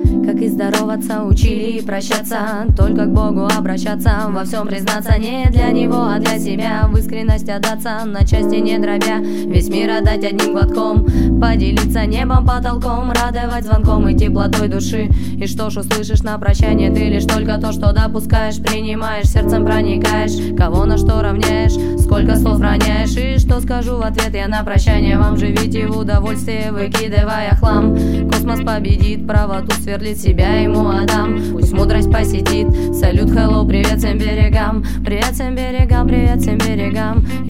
Как и здороваться учили и прощаться, только к Богу обращаться, во всем признаться не для Него, а для себя, в искренность отдаться, на части не дробя, весь мир отдать одним глотком, поделиться небом, потолком, радовать звонком и теплотой души. И что ж услышишь на прощание ты лишь только то, что допускаешь, принимаешь, сердцем проникаешь, кого на что равняешь, сколько слов роняешь. И что скажу в ответ я на прощание вам: живите в удовольствие, выкидывая хлам. Космос победит, правоту сверлит, себя ему отдам, пусть мудрость посетит. Салют, hello, привет всем берегам, привет всем берегам, привет всем берегам.